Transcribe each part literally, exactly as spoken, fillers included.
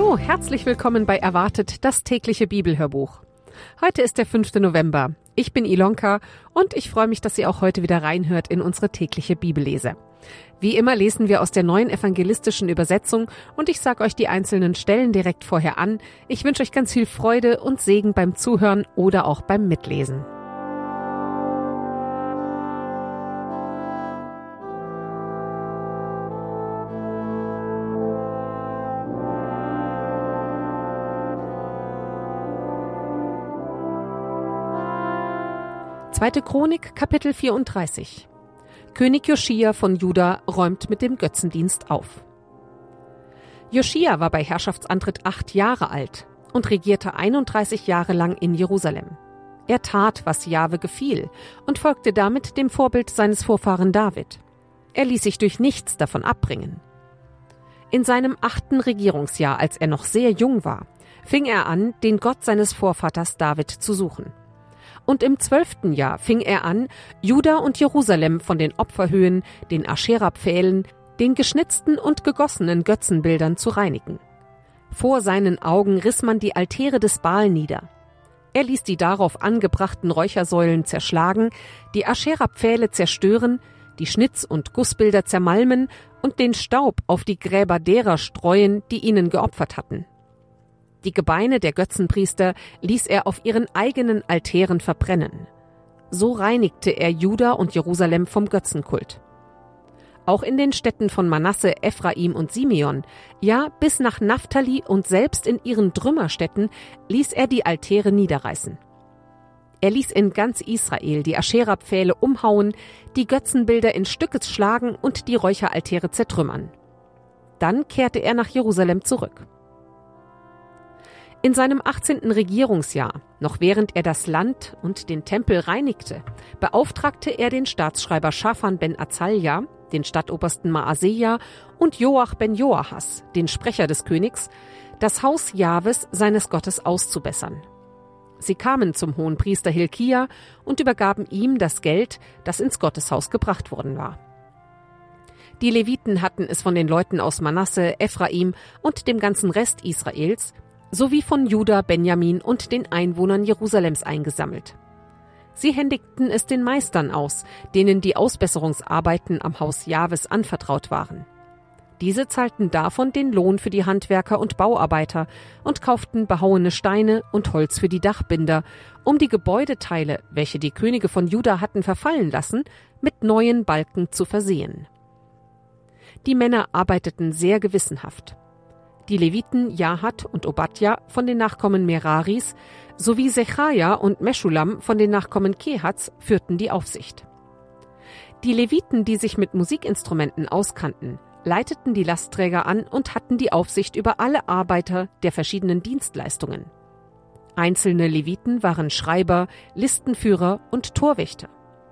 Hallo, herzlich willkommen bei Erwartet, das tägliche Bibelhörbuch. Heute ist der fünfte November. Ich bin Ilonka und ich freue mich, dass ihr auch heute wieder reinhört in unsere tägliche Bibellese. Wie immer lesen wir aus der neuen evangelistischen Übersetzung und ich sage euch die einzelnen Stellen direkt vorher an. Ich wünsche euch ganz viel Freude und Segen beim Zuhören oder auch beim Mitlesen. Zweite Chronik, Kapitel vierunddreißig. König Joschia von Juda räumt mit dem Götzendienst auf. Joschia war bei Herrschaftsantritt acht Jahre alt und regierte einunddreißig Jahre lang in Jerusalem. Er tat, was Jahwe gefiel und folgte damit dem Vorbild seines Vorfahren David. Er ließ sich durch nichts davon abbringen. In seinem achten Regierungsjahr, als er noch sehr jung war, fing er an, den Gott seines Vorvaters David zu suchen. Und im zwölften Jahr fing er an, Juda und Jerusalem von den Opferhöhen, den Aschera-Pfählen, den geschnitzten und gegossenen Götzenbildern zu reinigen. Vor seinen Augen riss man die Altäre des Baal nieder. Er ließ die darauf angebrachten Räuchersäulen zerschlagen, die Aschera-Pfähle zerstören, die Schnitz- und Gussbilder zermalmen und den Staub auf die Gräber derer streuen, die ihnen geopfert hatten. Die Gebeine der Götzenpriester ließ er auf ihren eigenen Altären verbrennen. So reinigte er Juda und Jerusalem vom Götzenkult. Auch in den Städten von Manasse, Ephraim und Simeon, ja bis nach Naphtali und selbst in ihren Trümmerstädten ließ er die Altäre niederreißen. Er ließ in ganz Israel die Aschera-Pfähle umhauen, die Götzenbilder in Stücke schlagen und die Räucheraltäre zertrümmern. Dann kehrte er nach Jerusalem zurück. In seinem achtzehnten Regierungsjahr, noch während er das Land und den Tempel reinigte, beauftragte er den Staatsschreiber Schafan ben Azalja, den Stadtobersten Maaseja und Joach ben Joahas, den Sprecher des Königs, das Haus Jahwes seines Gottes auszubessern. Sie kamen zum Hohenpriester Hilkia und übergaben ihm das Geld, das ins Gotteshaus gebracht worden war. Die Leviten hatten es von den Leuten aus Manasse, Ephraim und dem ganzen Rest Israels sowie von Juda, Benjamin und den Einwohnern Jerusalems eingesammelt. Sie händigten es den Meistern aus, denen die Ausbesserungsarbeiten am Haus Jahwes anvertraut waren. Diese zahlten davon den Lohn für die Handwerker und Bauarbeiter und kauften behauene Steine und Holz für die Dachbinder, um die Gebäudeteile, welche die Könige von Juda hatten verfallen lassen, mit neuen Balken zu versehen. Die Männer arbeiteten sehr gewissenhaft. Die Leviten Jahat und Obadja von den Nachkommen Meraris sowie Sechaja und Meschulam von den Nachkommen Kehats führten die Aufsicht. Die Leviten, die sich mit Musikinstrumenten auskannten, leiteten die Lastträger an und hatten die Aufsicht über alle Arbeiter der verschiedenen Dienstleistungen. Einzelne Leviten waren Schreiber, Listenführer und Torwächter.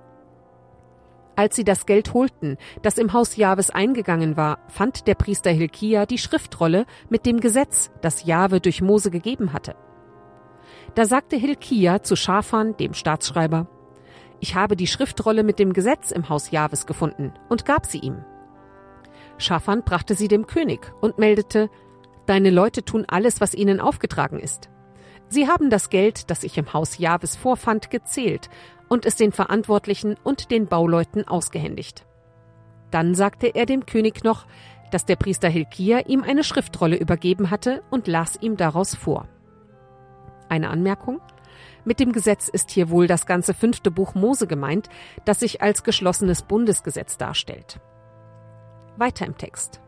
Als sie das Geld holten, das im Haus Jahwes eingegangen war, fand der Priester Hilkia die Schriftrolle mit dem Gesetz, das Jahwe durch Mose gegeben hatte. Da sagte Hilkia zu Schafan, dem Staatsschreiber: Ich habe die Schriftrolle mit dem Gesetz im Haus Jahwes gefunden und gab sie ihm. Schafan brachte sie dem König und meldete: Deine Leute tun alles, was ihnen aufgetragen ist. Sie haben das Geld, das ich im Haus Jahwes vorfand, gezählt und es den Verantwortlichen und den Bauleuten ausgehändigt. Dann sagte er dem König noch, dass der Priester Hilkia ihm eine Schriftrolle übergeben hatte und las ihm daraus vor. Eine Anmerkung: Mit dem Gesetz ist hier wohl das ganze fünfte Buch Mose gemeint, das sich als geschlossenes Bundesgesetz darstellt. Weiter im Text.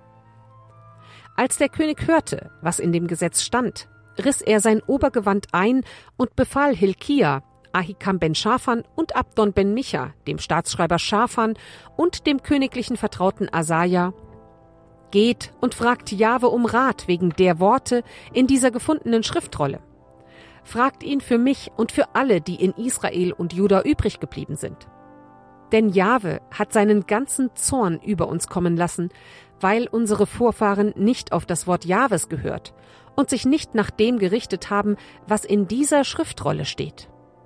Als der König hörte, was in dem Gesetz stand, riss er sein Obergewand ein und befahl Hilkia, Ahikam ben Schafan und Abdon ben Micha, dem Staatsschreiber Schafan und dem königlichen Vertrauten Asaja: Geht und fragt Jahwe um Rat wegen der Worte in dieser gefundenen Schriftrolle. Fragt ihn für mich und für alle, die in Israel und Juda übrig geblieben sind. Denn Jahwe hat seinen ganzen Zorn über uns kommen lassen, weil unsere Vorfahren nicht auf das Wort Jahwes gehört und sich nicht nach dem gerichtet haben, was in dieser Schriftrolle steht.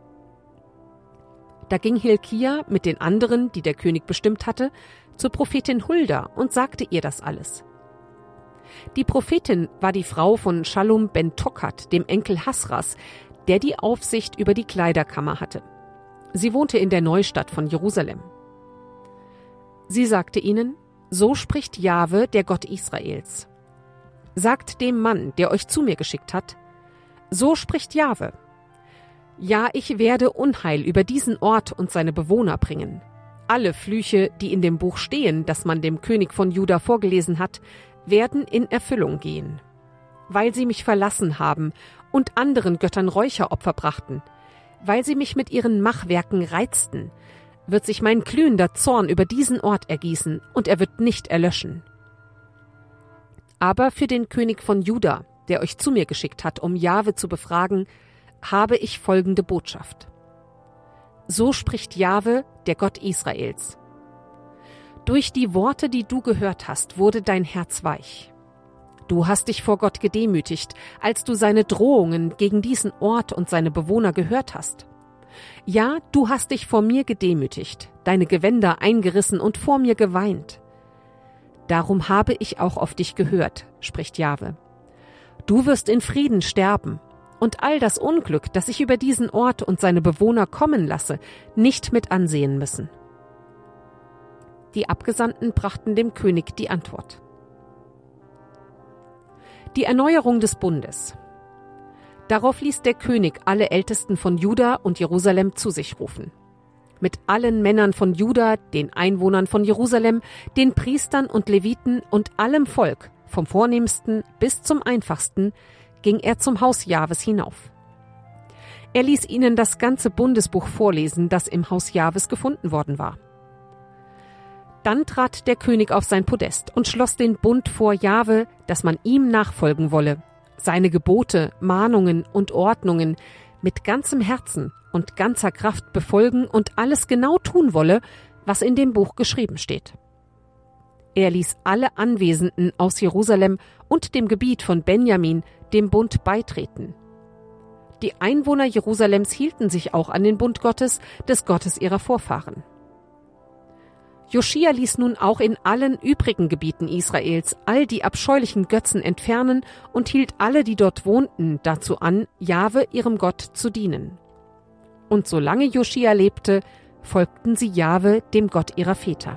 Da ging Hilkia mit den anderen, die der König bestimmt hatte, zur Prophetin Hulda und sagte ihr das alles. Die Prophetin war die Frau von Schallum ben Tokat, dem Enkel Hasras, der die Aufsicht über die Kleiderkammer hatte. Sie wohnte in der Neustadt von Jerusalem. Sie sagte ihnen: So spricht Jahwe, der Gott Israels. Sagt dem Mann, der euch zu mir geschickt hat: So spricht Jahwe: Ja, ich werde Unheil über diesen Ort und seine Bewohner bringen. Alle Flüche, die in dem Buch stehen, das man dem König von Juda vorgelesen hat, werden in Erfüllung gehen. Weil sie mich verlassen haben und anderen Göttern Räucheropfer brachten, weil sie mich mit ihren Machwerken reizten, wird sich mein glühender Zorn über diesen Ort ergießen, und er wird nicht erlöschen. Aber für den König von Juda, der euch zu mir geschickt hat, um Jahwe zu befragen, habe ich folgende Botschaft. So spricht Jahwe, der Gott Israels. Durch die Worte, die du gehört hast, wurde dein Herz weich. Du hast dich vor Gott gedemütigt, als du seine Drohungen gegen diesen Ort und seine Bewohner gehört hast. Ja, du hast dich vor mir gedemütigt, deine Gewänder eingerissen und vor mir geweint. Darum habe ich auch auf dich gehört, spricht Jahwe. Du wirst in Frieden sterben und all das Unglück, das ich über diesen Ort und seine Bewohner kommen lasse, nicht mit ansehen müssen. Die Abgesandten brachten dem König die Antwort. Die Erneuerung des Bundes. Darauf ließ der König alle Ältesten von Juda und Jerusalem zu sich rufen. Mit allen Männern von Juda, den Einwohnern von Jerusalem, den Priestern und Leviten und allem Volk, vom Vornehmsten bis zum Einfachsten, ging er zum Haus Jahwes hinauf. Er ließ ihnen das ganze Bundesbuch vorlesen, das im Haus Jahwes gefunden worden war. Dann trat der König auf sein Podest und schloss den Bund vor Jahwe, dass man ihm nachfolgen wolle, seine Gebote, Mahnungen und Ordnungen mit ganzem Herzen und ganzer Kraft befolgen und alles genau tun wolle, was in dem Buch geschrieben steht. Er ließ alle Anwesenden aus Jerusalem und dem Gebiet von Benjamin dem Bund beitreten. Die Einwohner Jerusalems hielten sich auch an den Bund Gottes, des Gottes ihrer Vorfahren. Joschia ließ nun auch in allen übrigen Gebieten Israels all die abscheulichen Götzen entfernen und hielt alle, die dort wohnten, dazu an, Jahwe, ihrem Gott, zu dienen. Und solange Joschia lebte, folgten sie Jahwe, dem Gott ihrer Väter.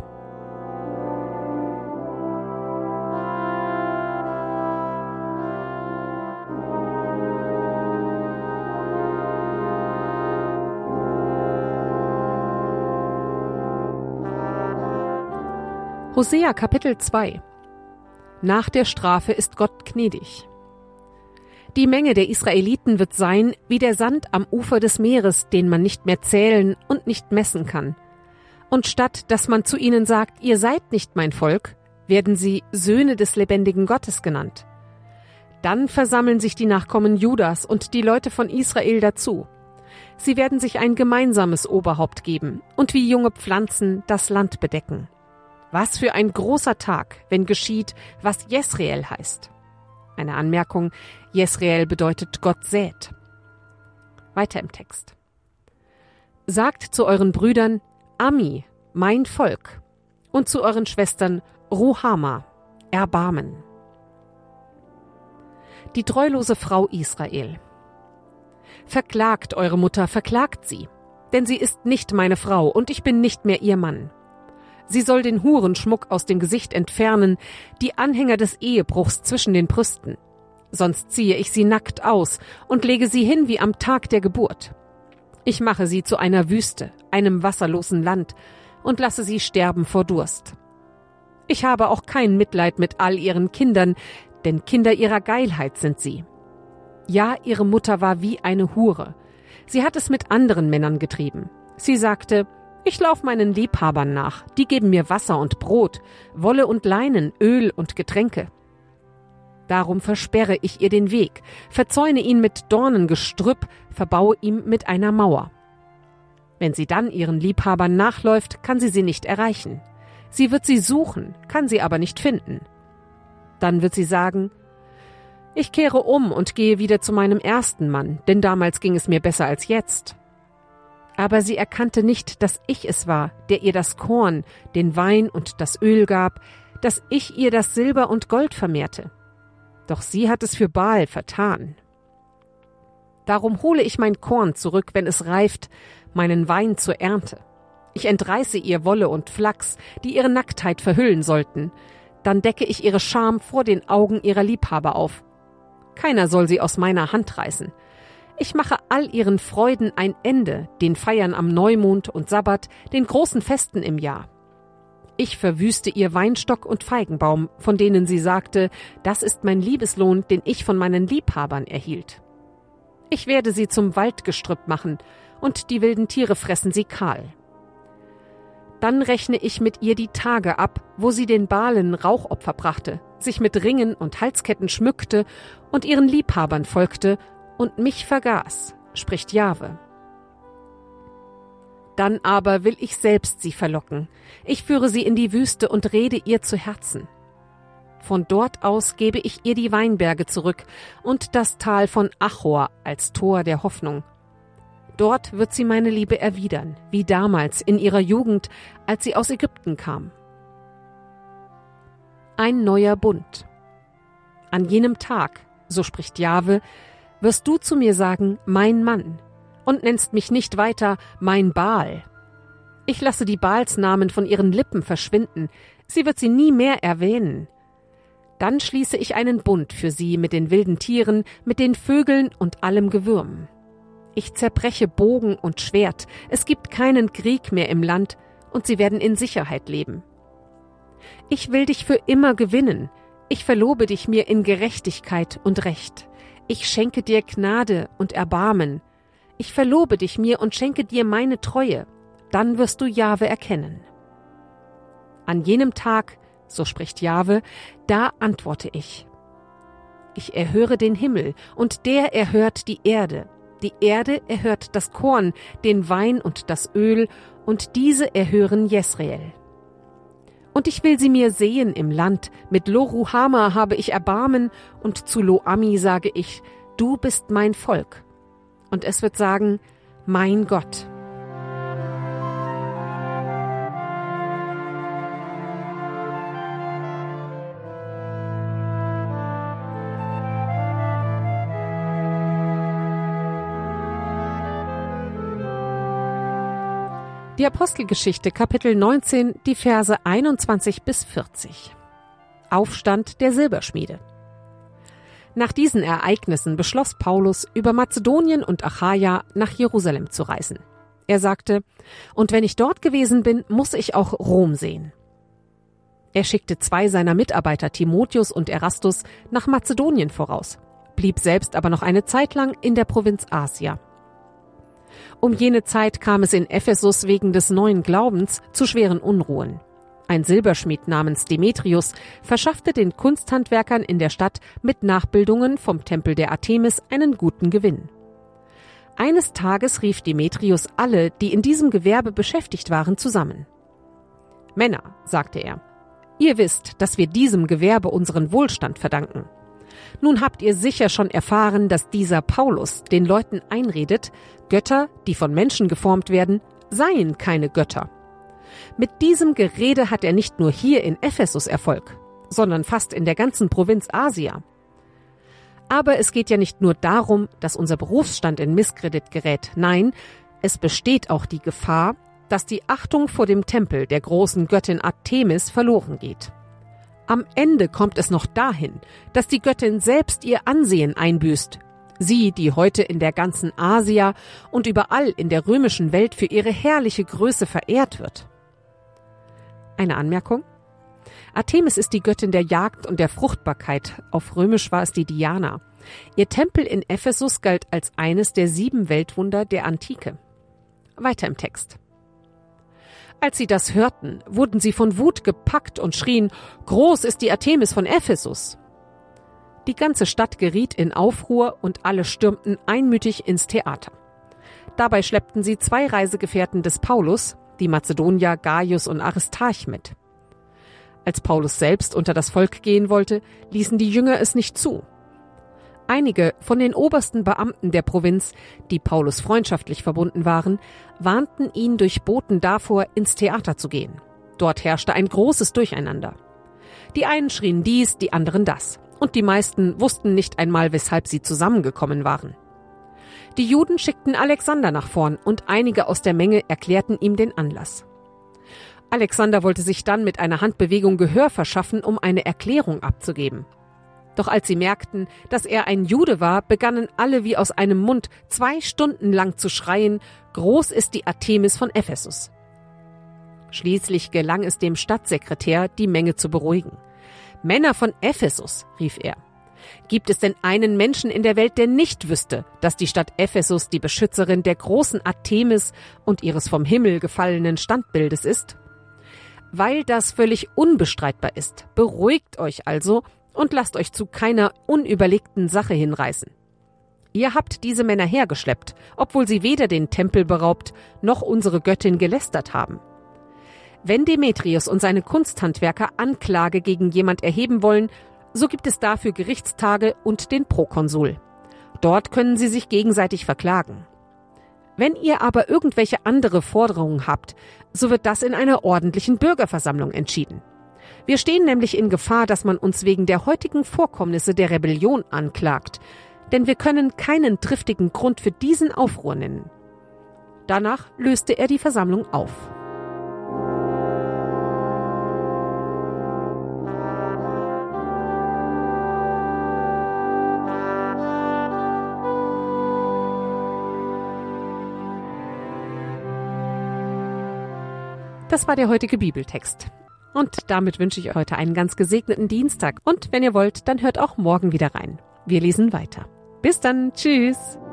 Hosea Kapitel zwei. Nach der Strafe ist Gott gnädig. Die Menge der Israeliten wird sein wie der Sand am Ufer des Meeres, den man nicht mehr zählen und nicht messen kann. Und statt dass man zu ihnen sagt, ihr seid nicht mein Volk, werden sie Söhne des lebendigen Gottes genannt. Dann versammeln sich die Nachkommen Judas und die Leute von Israel dazu. Sie werden sich ein gemeinsames Oberhaupt geben und wie junge Pflanzen das Land bedecken. Was für ein großer Tag, wenn geschieht, was Jesreel heißt. Eine Anmerkung: Jesreel bedeutet Gott sät. Weiter im Text. Sagt zu euren Brüdern, Ami, mein Volk, und zu euren Schwestern, Ruhama, Erbarmen. Die treulose Frau Israel. Verklagt eure Mutter, verklagt sie, denn sie ist nicht meine Frau und ich bin nicht mehr ihr Mann. Sie soll den Hurenschmuck aus dem Gesicht entfernen, die Anhänger des Ehebruchs zwischen den Brüsten. Sonst ziehe ich sie nackt aus und lege sie hin wie am Tag der Geburt. Ich mache sie zu einer Wüste, einem wasserlosen Land, und lasse sie sterben vor Durst. Ich habe auch kein Mitleid mit all ihren Kindern, denn Kinder ihrer Geilheit sind sie. Ja, ihre Mutter war wie eine Hure. Sie hat es mit anderen Männern getrieben. Sie sagte, ich lauf meinen Liebhabern nach, die geben mir Wasser und Brot, Wolle und Leinen, Öl und Getränke. Darum versperre ich ihr den Weg, verzäune ihn mit Dornengestrüpp, verbaue ihm mit einer Mauer. Wenn sie dann ihren Liebhabern nachläuft, kann sie sie nicht erreichen. Sie wird sie suchen, kann sie aber nicht finden. Dann wird sie sagen, ich kehre um und gehe wieder zu meinem ersten Mann, denn damals ging es mir besser als jetzt. Aber sie erkannte nicht, dass ich es war, der ihr das Korn, den Wein und das Öl gab, dass ich ihr das Silber und Gold vermehrte, Doch sie hat es für Baal vertan. Darum hole ich mein Korn zurück, wenn es reift, meinen Wein zur Ernte. Ich entreiße ihr Wolle und Flachs, die ihre Nacktheit verhüllen sollten. Dann decke ich ihre Scham vor den Augen ihrer Liebhaber auf. Keiner soll sie aus meiner Hand reißen. Ich mache all ihren Freuden ein Ende, den Feiern am Neumond und Sabbat, den großen Festen im Jahr. Ich verwüste ihr Weinstock und Feigenbaum, von denen sie sagte, das ist mein Liebeslohn, den ich von meinen Liebhabern erhielt. Ich werde sie zum Waldgestrüpp machen, und die wilden Tiere fressen sie kahl. Dann rechne ich mit ihr die Tage ab, wo sie den Baalen Rauchopfer brachte, sich mit Ringen und Halsketten schmückte und ihren Liebhabern folgte und mich vergaß, spricht Jahwe. Dann aber will ich selbst sie verlocken. Ich führe sie in die Wüste und rede ihr zu Herzen. Von dort aus gebe ich ihr die Weinberge zurück und das Tal von Achor als Tor der Hoffnung. Dort wird sie meine Liebe erwidern, wie damals in ihrer Jugend, als sie aus Ägypten kam. Ein neuer Bund. An jenem Tag, so spricht Jahwe, wirst du zu mir sagen, mein Mann, und nennst mich nicht weiter mein Baal. Ich lasse die Baalsnamen von ihren Lippen verschwinden, sie wird sie nie mehr erwähnen. Dann schließe ich einen Bund für sie mit den wilden Tieren, mit den Vögeln und allem Gewürm. Ich zerbreche Bogen und Schwert, es gibt keinen Krieg mehr im Land, und sie werden in Sicherheit leben. Ich will dich für immer gewinnen, ich verlobe dich mir in Gerechtigkeit und Recht. Ich schenke dir Gnade und Erbarmen. Ich verlobe dich mir und schenke dir meine Treue, dann wirst du Jahwe erkennen. An jenem Tag, so spricht Jahwe, da antworte ich. Ich erhöre den Himmel, und der erhört die Erde. Die Erde erhört das Korn, den Wein und das Öl, und diese erhören Jesreel. Und ich will sie mir sehen im Land, mit Lo-Ruhama habe ich Erbarmen, und zu Lo-Ami sage ich, du bist mein Volk. Und es wird sagen, mein Gott. Die Apostelgeschichte, Kapitel neunzehn, die Verse einundzwanzig bis vierzig. Aufstand der Silberschmiede. Nach diesen Ereignissen beschloss Paulus, über Mazedonien und Achaia nach Jerusalem zu reisen. Er sagte, und wenn ich dort gewesen bin, muss ich auch Rom sehen. Er schickte zwei seiner Mitarbeiter, Timotheus und Erastus, nach Mazedonien voraus, blieb selbst aber noch eine Zeit lang in der Provinz Asia. Um jene Zeit kam es in Ephesus wegen des neuen Glaubens zu schweren Unruhen. Ein Silberschmied namens Demetrius verschaffte den Kunsthandwerkern in der Stadt mit Nachbildungen vom Tempel der Artemis einen guten Gewinn. Eines Tages rief Demetrius alle, die in diesem Gewerbe beschäftigt waren, zusammen. »Männer«, sagte er, »ihr wisst, dass wir diesem Gewerbe unseren Wohlstand verdanken. Nun habt ihr sicher schon erfahren, dass dieser Paulus den Leuten einredet, Götter, die von Menschen geformt werden, seien keine Götter. Mit diesem Gerede hat er nicht nur hier in Ephesus Erfolg, sondern fast in der ganzen Provinz Asia. Aber es geht ja nicht nur darum, dass unser Berufsstand in Misskredit gerät, nein, es besteht auch die Gefahr, dass die Achtung vor dem Tempel der großen Göttin Artemis verloren geht. Am Ende kommt es noch dahin, dass die Göttin selbst ihr Ansehen einbüßt, sie, die heute in der ganzen Asia und überall in der römischen Welt für ihre herrliche Größe verehrt wird. Eine Anmerkung? Artemis ist die Göttin der Jagd und der Fruchtbarkeit, auf Römisch war es die Diana. Ihr Tempel in Ephesus galt als eines der sieben Weltwunder der Antike. Weiter im Text. Als sie das hörten, wurden sie von Wut gepackt und schrien, »Groß ist die Artemis von Ephesus!« Die ganze Stadt geriet in Aufruhr und alle stürmten einmütig ins Theater. Dabei schleppten sie zwei Reisegefährten des Paulus, die Mazedonier Gaius und Aristarch, mit. Als Paulus selbst unter das Volk gehen wollte, ließen die Jünger es nicht zu. Einige von den obersten Beamten der Provinz, die Paulus freundschaftlich verbunden waren, warnten ihn durch Boten davor, ins Theater zu gehen. Dort herrschte ein großes Durcheinander. Die einen schrien dies, die anderen das. und die meisten wussten nicht einmal, weshalb sie zusammengekommen waren. Die Juden schickten Alexander nach vorn und einige aus der Menge erklärten ihm den Anlass. Alexander wollte sich dann mit einer Handbewegung Gehör verschaffen, um eine Erklärung abzugeben. Doch als sie merkten, dass er ein Jude war, begannen alle wie aus einem Mund zwei Stunden lang zu schreien: Groß ist die Artemis von Ephesus. Schließlich gelang es dem Stadtsekretär, die Menge zu beruhigen. Männer von Ephesus, rief er. Gibt es denn einen Menschen in der Welt, der nicht wüsste, dass die Stadt Ephesus die Beschützerin der großen Artemis und ihres vom Himmel gefallenen Standbildes ist? Weil das völlig unbestreitbar ist, beruhigt euch also und lasst euch zu keiner unüberlegten Sache hinreißen. Ihr habt diese Männer hergeschleppt, obwohl sie weder den Tempel beraubt, noch unsere Göttin gelästert haben. Wenn Demetrius und seine Kunsthandwerker Anklage gegen jemand erheben wollen, so gibt es dafür Gerichtstage und den Prokonsul. Dort können sie sich gegenseitig verklagen. Wenn ihr aber irgendwelche andere Forderungen habt, so wird das in einer ordentlichen Bürgerversammlung entschieden. Wir stehen nämlich in Gefahr, dass man uns wegen der heutigen Vorkommnisse der Rebellion anklagt, denn wir können keinen triftigen Grund für diesen Aufruhr nennen. Danach löste er die Versammlung auf. Das war der heutige Bibeltext. Und damit wünsche ich euch heute einen ganz gesegneten Dienstag. Und wenn ihr wollt, dann hört auch morgen wieder rein. Wir lesen weiter. Bis dann. Tschüss.